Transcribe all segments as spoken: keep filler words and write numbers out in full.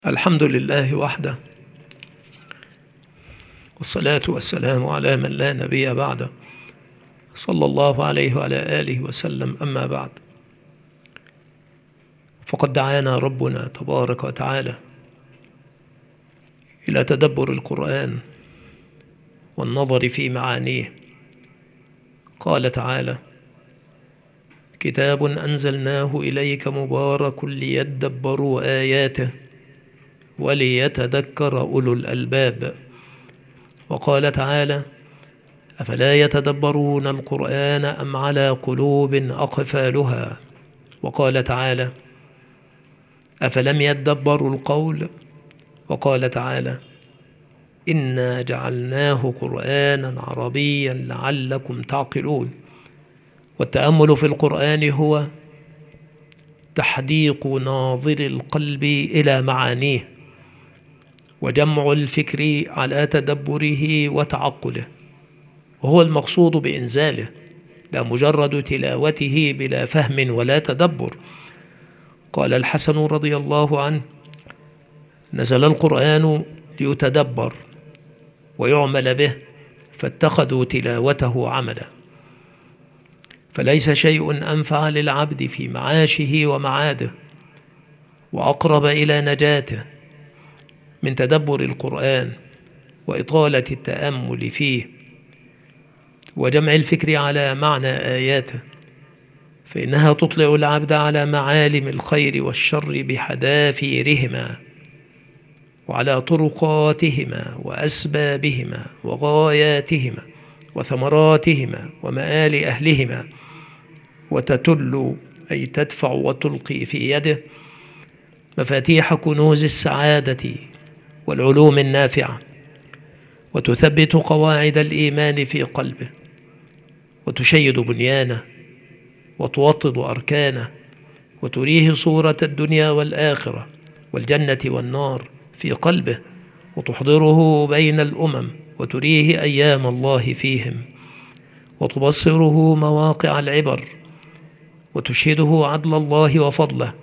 الحمد لله وحده، والصلاة والسلام على من لا نبي بعده، صلى الله عليه وعلى آله وسلم. أما بعد، فقد دعانا ربنا تبارك وتعالى إلى تدبر القرآن والنظر في معانيه. قال تعالى: كتاب أنزلناه إليك مبارك ليدبروا آياته وليتذكر أولو الألباب. وقال تعالى: أفلا يتدبرون القرآن أم على قلوب أقفالها. وقال تعالى: أفلم يدبروا القول. وقال تعالى: إنا جعلناه قرآنا عربيا لعلكم تعقلون. والتأمل في القرآن هو تحديق ناظر القلب إلى معانيه، وجمع الفكر على تدبره وتعقله، وهو المقصود بإنزاله، لا مجرد تلاوته بلا فهم ولا تدبر. قال الحسن رضي الله عنه: نزل القرآن ليتدبر ويعمل به، فاتخذوا تلاوته عملا. فليس شيء أنفع للعبد في معاشه ومعاده وأقرب إلى نجاته من تدبر القرآن وإطالة التأمل فيه وجمع الفكر على معنى آياته، فإنها تطلع العبد على معالم الخير والشر بحذافيرهما، وعلى طرقاتهما وأسبابهما وغاياتهما وثمراتهما ومآل أهلهما، وتتل أي تدفع وتلقي في يده مفاتيح كنوز السعادة والعلوم النافعة، وتثبت قواعد الإيمان في قلبه، وتشيد بنيانه، وتوطد أركانه، وتريه صورة الدنيا والآخرة والجنة والنار في قلبه، وتحضره بين الأمم، وتريه أيام الله فيهم، وتبصره مواقع العبر، وتشهده عدل الله وفضله،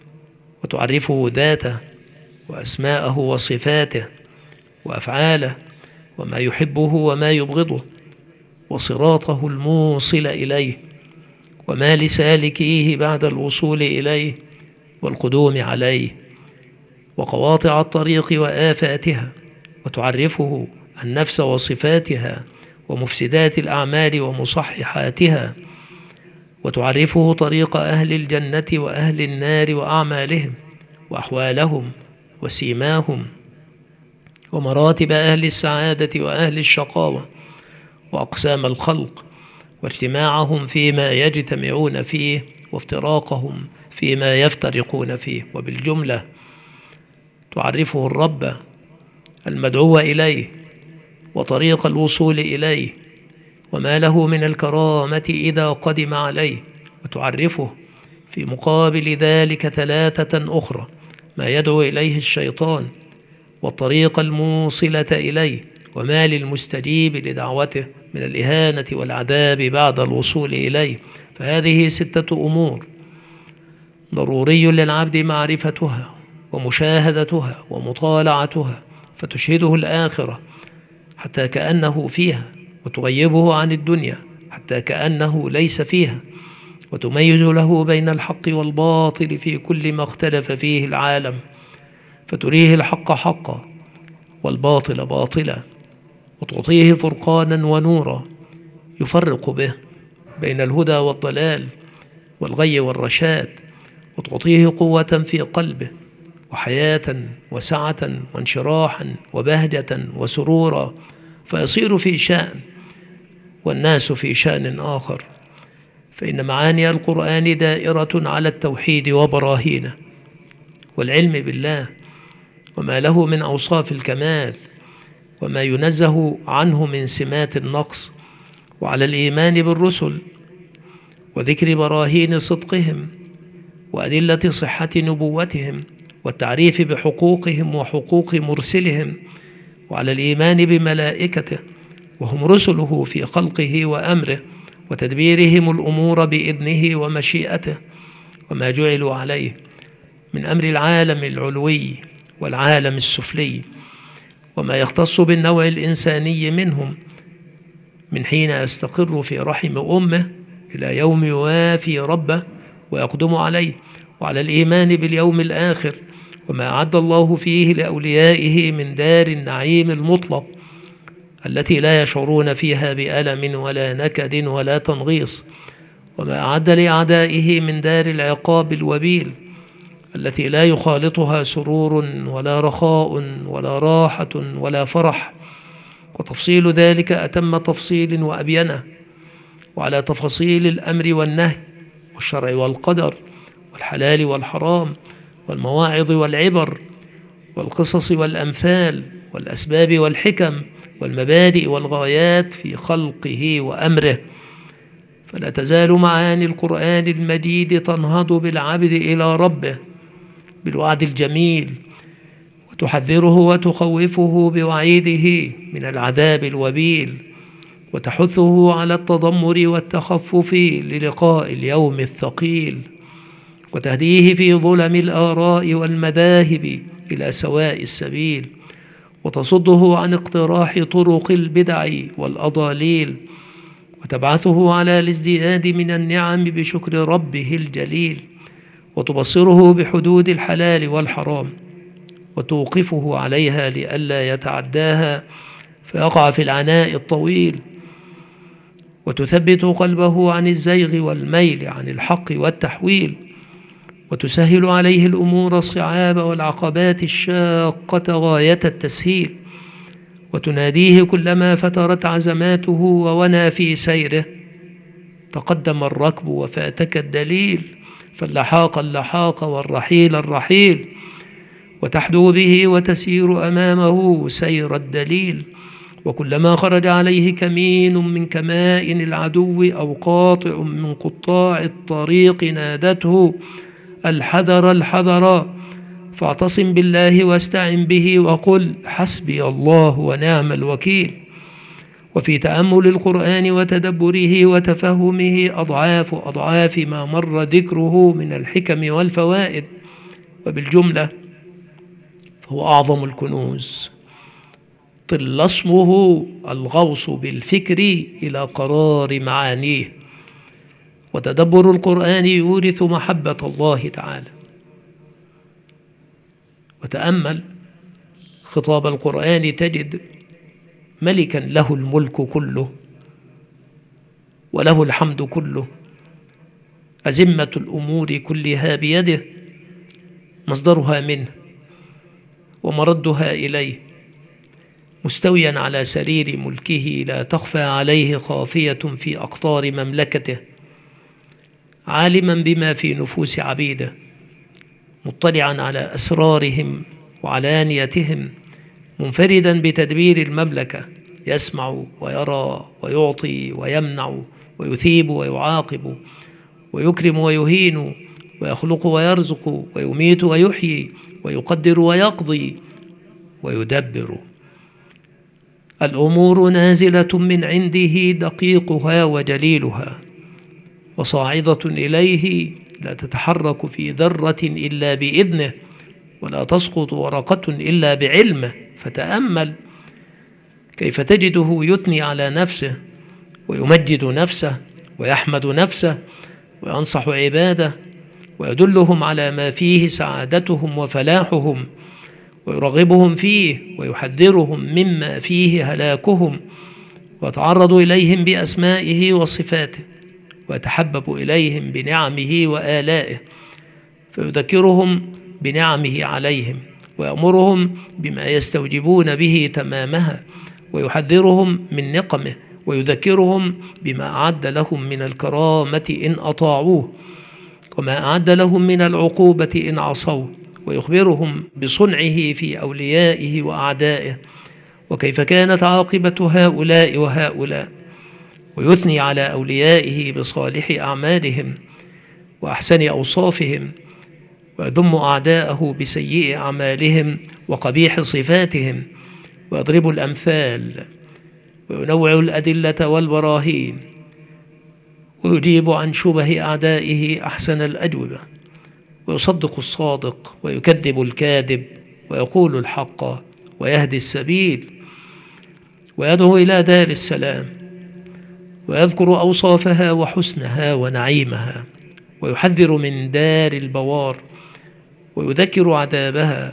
وتعرفه ذاته وأسماءه وصفاته وأفعاله وما يحبه وما يبغضه، وصراطه الموصل إليه، وما لسالكيه بعد الوصول إليه والقدوم عليه، وقواطع الطريق وآفاتها، وتعرفه النفس وصفاتها ومفسدات الأعمال ومصححاتها، وتعرفه طريق أهل الجنة وأهل النار وأعمالهم وأحوالهم وسيماهم، ومراتب أهل السعادة وأهل الشقاوة، وأقسام الخلق، واجتماعهم فيما يجتمعون فيه، وافتراقهم فيما يفترقون فيه. وبالجملة تعرفه الرب المدعو إليه وطريق الوصول إليه، وما له من الكرامة إذا قدم عليه، وتعرفه في مقابل ذلك ثلاثة أخرى: ما يدعو إليه الشيطان، والطريق الموصلة إليه، وما للمستجيب لدعوته من الإهانة والعذاب بعد الوصول إليه. فهذه ستة أمور ضروري للعبد معرفتها ومشاهدتها ومطالعتها، فتشهده الآخرة حتى كأنه فيها، وتغيبه عن الدنيا حتى كأنه ليس فيها، وتميز له بين الحق والباطل في كل ما اختلف فيه العالم، فتريه الحق حقا والباطل باطلا، وتعطيه فرقانا ونورا يفرق به بين الهدى والضلال والغي والرشاد، وتعطيه قوة في قلبه وحياة وسعة وانشراحا وبهجة وسرورا، فيصير في شأن والناس في شأن آخر. فإن معاني القرآن دائرة على التوحيد وبراهينه والعلم بالله وما له من أوصاف الكمال وما ينزه عنه من سمات النقص، وعلى الإيمان بالرسل وذكر براهين صدقهم وأدلة صحة نبوتهم والتعريف بحقوقهم وحقوق مرسلهم، وعلى الإيمان بملائكته وهم رسله في خلقه وأمره وتدبيرهم الأمور بإذنه ومشيئته، وما جعلوا عليه من أمر العالم العلوي والعالم السفلي، وما يختص بالنوع الإنساني منهم من حين يستقر في رحم أمه إلى يوم يوافي ربه ويقدم عليه، وعلى الإيمان باليوم الآخر وما أعد الله فيه لأوليائه من دار النعيم المطلق التي لا يشعرون فيها بألم ولا نكد ولا تنغيص، وما أعد لأعدائه من دار العقاب الوبيل التي لا يخالطها سرور ولا رخاء ولا راحة ولا فرح. وتفصيل ذلك أتم تفصيل وأبينه، وعلى تفاصيل الأمر والنهي والشرع والقدر والحلال والحرام والمواعظ والعبر والقصص والأمثال والأسباب والحكم والمبادئ والغايات في خلقه وأمره. فلا تزال معاني القرآن المجيد تنهض بالعبد إلى ربه بالوعد الجميل، وتحذره وتخوفه بوعيده من العذاب الوبيل، وتحثه على التضمر والتخفف للقاء اليوم الثقيل، وتهديه في ظلم الآراء والمذاهب إلى سواء السبيل، وتصده عن اقتراح طرق البدع والأضاليل، وتبعثه على الازدياد من النعم بشكر ربه الجليل، وتبصره بحدود الحلال والحرام، وتوقفه عليها لئلا يتعداها فيقع في العناء الطويل، وتثبت قلبه عن الزيغ والميل عن الحق والتحويل، وتسهل عليه الأمور الصعاب والعقبات الشاقة غاية التسهيل، وتناديه كلما فترت عزماته وونى في سيره: تقدم الركب وفاتك الدليل، فاللحاق اللحاق والرحيل الرحيل، وتحدو به وتسير أمامه سير الدليل. وكلما خرج عليه كمين من كمائن العدو أو قاطع من قطاع الطريق نادته: الحذر الحذر، فاعتصم بالله واستعن به وقل حسبي الله ونعم الوكيل. وفي تأمل القرآن وتدبره وتفهمه أضعاف أضعاف ما مر ذكره من الحكم والفوائد، وبالجملة فهو أعظم الكنوز، طل اسمه الغوص بالفكر إلى قرار معانيه. وتدبر القرآن يورث محبة الله تعالى. وتأمل خطاب القرآن تجد ملكا له الملك كله وله الحمد كله، أزمة الأمور كلها بيده، مصدرها منه ومردها إليه، مستويا على سرير ملكه لا تخفى عليه خافية في أقطار مملكته، عالما بما في نفوس عبيده، مطلعا على أسرارهم وعلانيتهم، منفردا بتدبير المملكة، يسمع ويرى ويعطي ويمنع ويثيب ويعاقب ويكرم ويهين ويخلق ويرزق ويميت ويحيي ويقدر ويقضي ويدبر. الأمور نازلة من عنده دقيقها وجليلها، وصاعدة إليه لا تتحرك في ذرة إلا بإذنه، ولا تسقط ورقة إلا بعلمه. فتأمل كيف تجده يثني على نفسه ويمجد نفسه ويحمد نفسه وينصح عباده ويدلهم على ما فيه سعادتهم وفلاحهم، ويرغبهم فيه ويحذرهم مما فيه هلاكهم، ويتعرض إليهم بأسمائه وصفاته، ويتحبب إليهم بنعمه وآلائه، فيذكرهم بنعمه عليهم ويأمرهم بما يستوجبون به تمامها، ويحذرهم من نقمه، ويذكرهم بما أعد لهم من الكرامة إن أطاعوه، وما أعد لهم من العقوبة إن عصوه، ويخبرهم بصنعه في أوليائه وأعدائه، وكيف كانت عاقبة هؤلاء وهؤلاء، ويثني على أوليائه بصالح أعمالهم وأحسن أوصافهم، ويذم أعداءه بسيئ أعمالهم وقبيح صفاتهم، ويضرب الأمثال وينوع الأدلة والبراهين، ويجيب عن شبه أعدائه أحسن الأجوبة، ويصدق الصادق ويكذب الكاذب، ويقول الحق ويهدي السبيل ويدعو إلى دار السلام، ويذكر أوصافها وحسنها ونعيمها، ويحذر من دار البوار، ويذكر عذابها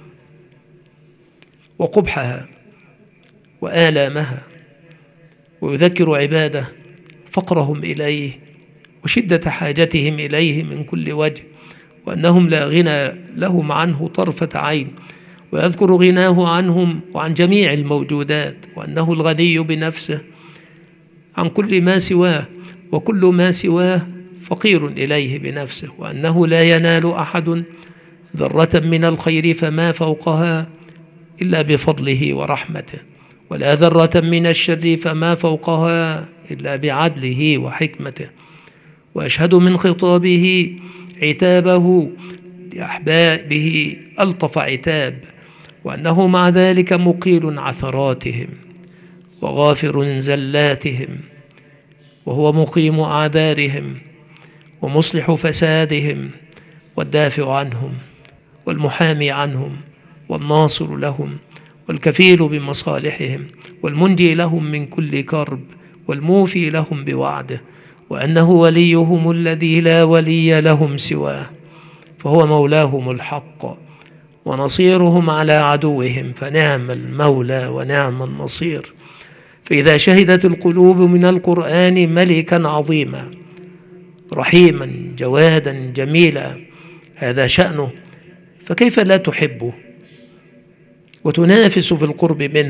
وقبحها وآلامها، ويذكر عباده فقرهم إليه وشدة حاجتهم إليه من كل وجه، وأنهم لا غنى لهم عنه طرفة عين، ويذكر غناه عنهم وعن جميع الموجودات، وأنه الغني بنفسه عن كل ما سواه، وكل ما سواه فقير إليه بنفسه، وأنه لا ينال أحد ذرة من الخير فما فوقها إلا بفضله ورحمته، ولا ذرة من الشر فما فوقها إلا بعدله وحكمته. وأشهد من خطابه عتابه لأحبابه ألطف عتاب، وأنه مع ذلك مقيل عثراتهم وغافر زلاتهم، وهو مقيم أعذارهم ومصلح فسادهم والدافع عنهم والمحامي عنهم والناصر لهم والكفيل بمصالحهم والمنجي لهم من كل كرب والموفي لهم بوعده، وأنه وليهم الذي لا ولي لهم سواه، فهو مولاهم الحق ونصيرهم على عدوهم، فنعم المولى ونعم النصير. فإذا شهدت القلوب من القرآن ملكا عظيما رحيما جوادا جميلا هذا شأنه، فكيف لا تحبه وتنافس في القرب منه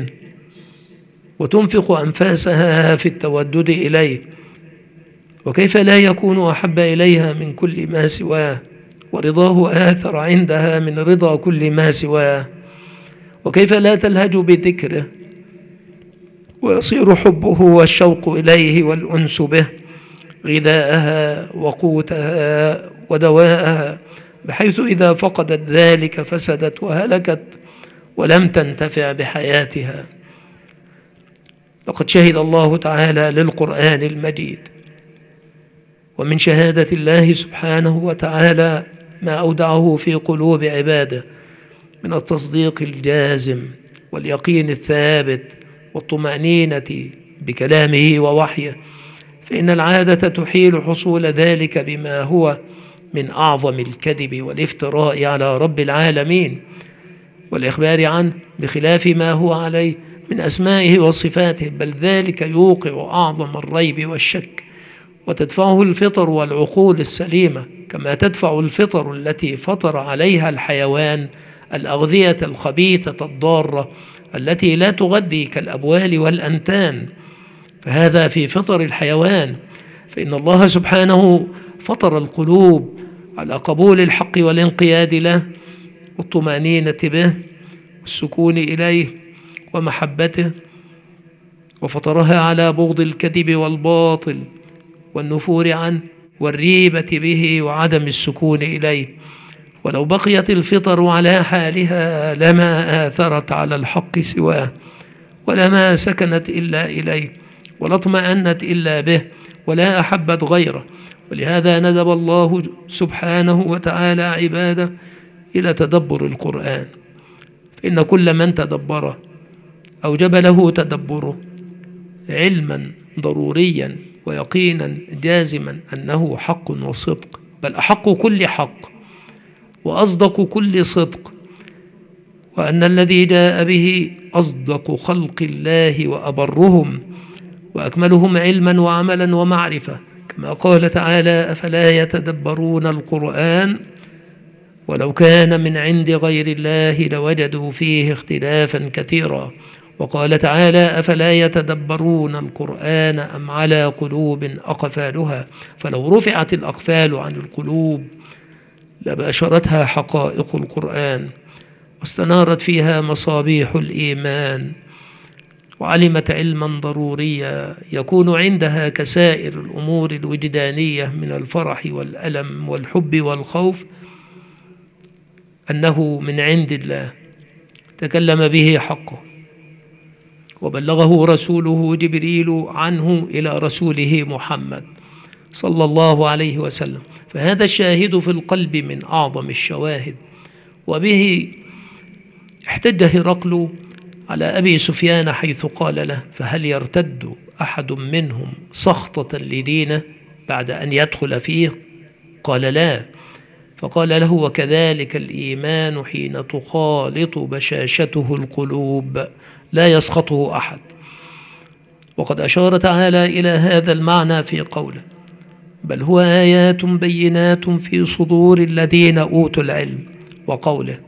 وتنفق أنفاسها في التودد إليه؟ وكيف لا يكون أحب إليها من كل ما سواه، ورضاه آثر عندها من رضا كل ما سواه؟ وكيف لا تلهج بذكره ويصير حبه والشوق إليه والأنس به غذاءها وقوتها ودواءها، بحيث إذا فقدت ذلك فسدت وهلكت ولم تنتفع بحياتها. لقد شهد الله تعالى للقرآن المجيد، ومن شهادة الله سبحانه وتعالى ما أودعه في قلوب عباده من التصديق الجازم واليقين الثابت والطمأنينة بكلامه ووحيه، فإن العادة تحيل حصول ذلك بما هو من أعظم الكذب والافتراء على رب العالمين والإخبار عنه بخلاف ما هو عليه من أسمائه وصفاته، بل ذلك يوقع أعظم الريب والشك، وتدفعه الفطر والعقول السليمة كما تدفع الفطر التي فطر عليها الحيوان الأغذية الخبيثة الضارة التي لا تغذي كالأبوال والأنتان، فهذا في فطر الحيوان. فإن الله سبحانه فطر القلوب على قبول الحق والانقياد له والطمأنينة به والسكون إليه ومحبته، وفطرها على بغض الكذب والباطل والنفور عنه والريبة به وعدم السكون إليه. ولو بقيت الفطر على حالها لما آثرت على الحق سواه، ولما سكنت إلا إليه، ولا اطمأنت إلا به، ولا أحبت غيره. ولهذا ندب الله سبحانه وتعالى عباده إلى تدبر القرآن، فإن كل من تدبره أوجب له تدبره علما ضروريا ويقينا جازما أنه حق وصدق، بل أحق كل حق وأصدق كل صدق، وأن الذي جاء به أصدق خلق الله وأبرهم وأكملهم علما وعملا ومعرفة، كما قال تعالى: أفلا يتدبرون القرآن ولو كان من عند غير الله لوجدوا فيه اختلافا كثيرا. وقال تعالى: أفلا يتدبرون القرآن أم على قلوب أقفالها. فلو رفعت الأقفال عن القلوب لباشرتها حقائق القرآن واستنارت فيها مصابيح الإيمان، وعلمت علما ضروريا يكون عندها كسائر الأمور الوجدانية من الفرح والألم والحب والخوف أنه من عند الله تكلم به حقه وبلغه رسوله جبريل عنه إلى رسوله محمد صلى الله عليه وسلم. فهذا الشاهد في القلب من أعظم الشواهد، وبه احتج هرقل على أبي سفيان حيث قال له: فهل يرتد أحد منهم سخطة لدينه بعد أن يدخل فيه؟ قال: لا. فقال له: وكذلك الإيمان حين تخالط بشاشته القلوب لا يسخطه أحد. وقد أشار تعالى إلى هذا المعنى في قوله: بل هو آيات بينات في صدور الذين أوتوا العلم، وقوله: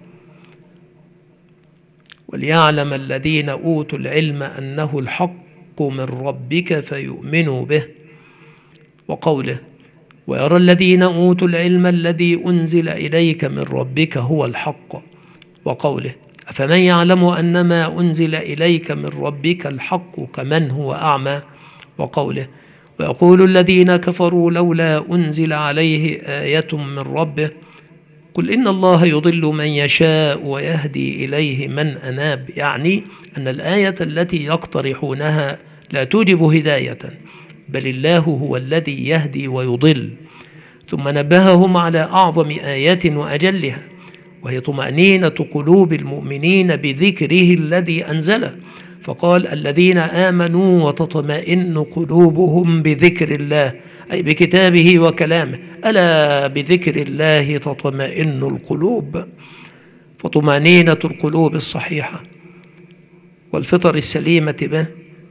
وليعلم الذين أوتوا العلم أنه الحق من ربك فيؤمنوا به، وقوله: ويرى الذين أوتوا العلم الذي أنزل إليك من ربك هو الحق، وقوله: أفمن يعلم أنما أنزل إليك من ربك الحق كمن هو أعمى، وقوله: ويقول الذين كفروا لولا أنزل عليه آية من ربه، قل إن الله يضل من يشاء ويهدي إليه من أناب. يعني أن الآية التي يقترحونها لا توجب هداية، بل الله هو الذي يهدي ويضل. ثم نبههم على أعظم آيات وأجلها، وهي طمأنينة قلوب المؤمنين بذكره الذي أنزله، فقال: الذين آمنوا وتطمئن قلوبهم بذكر الله، أي بكتابه وكلامه، ألا بذكر الله تطمئن القلوب. فطمأنينة القلوب الصحيحة والفطر السليمة به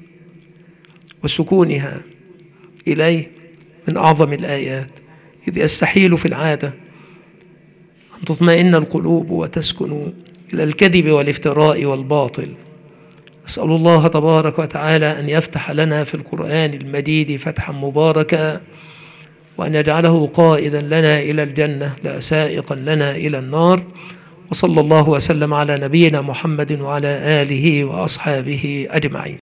وسكونها إليه من أعظم الآيات، إذ يستحيل في العادة أن تطمئن القلوب وتسكن إلى الكذب والافتراء والباطل. أسأل الله تبارك وتعالى أن يفتح لنا في القرآن المجيد فتحا مباركا، وأن يجعله قائدا لنا إلى الجنة لا سائقا لنا إلى النار. وصلى الله وسلم على نبينا محمد وعلى آله وأصحابه أجمعين.